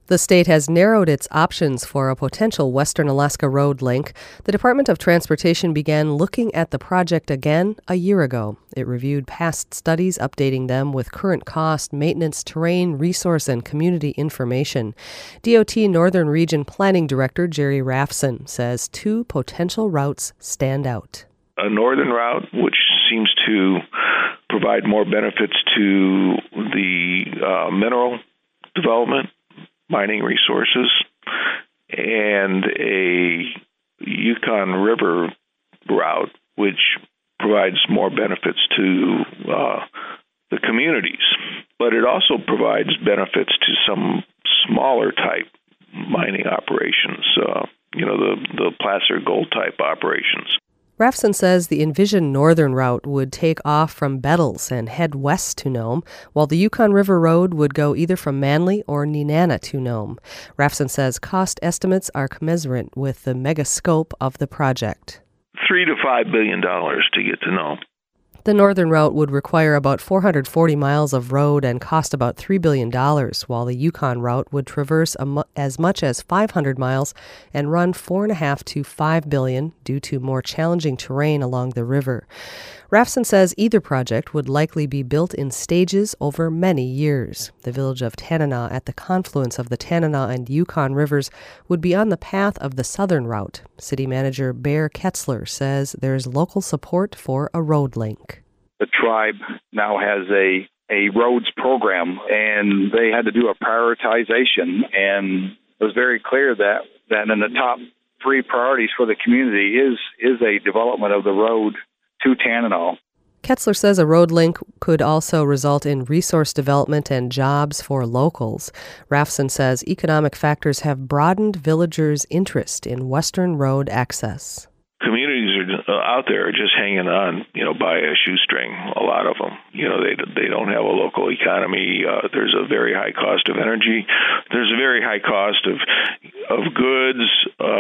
The state has narrowed its options for a potential Western Alaska Road link. The Department of Transportation began looking at the project again a year ago. It reviewed past studies, updating them with current cost, maintenance, terrain, resource, and community information. DOT Northern Region Planning Director Jerry Rafson says two potential routes stand out. A northern route, which seems to provide more benefits to the mineral development, mining resources, and a Yukon River route, which provides more benefits to the communities. But it also provides benefits to some smaller type mining operations, the placer gold type operations. Rafson says the envisioned northern route would take off from Bettles and head west to Nome, while the Yukon River Road would go either from Manly or Nenana to Nome. Rafson says cost estimates are commensurate with the mega scope of the project. $3 to $5 billion to get to Nome. The northern route would require about 440 miles of road and cost about $3 billion, while the Yukon route would traverse as much as 500 miles and run $4.5 to $5 billion due to more challenging terrain along the river. Rafson says either project would likely be built in stages over many years. The village of Tanana at the confluence of the Tanana and Yukon rivers would be on the path of the southern route. City Manager Bear Ketzler says there's local support for a road link. The tribe now has a roads program, and they had to do a prioritization, and it was very clear that in the top three priorities for the community is a development of the road to Tanana. Ketzler says a road link could also result in resource development and jobs for locals. Rafson says economic factors have broadened villagers' interest in Western road access. Communities are out there just hanging on, by a shoestring. A lot of them, they don't have a local economy. There's a very high cost of energy. There's a very high cost of goods.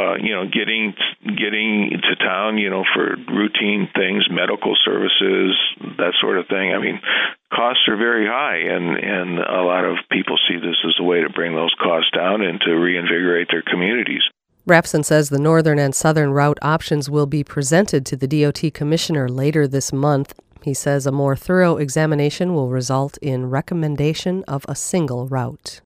Getting to town, for routine things, medical services, that sort of thing. I mean, costs are very high, and a lot of people see this as a way to bring those costs down and to reinvigorate their communities. Rafson says the northern and southern route options will be presented to the DOT commissioner later this month. He says a more thorough examination will result in recommendation of a single route.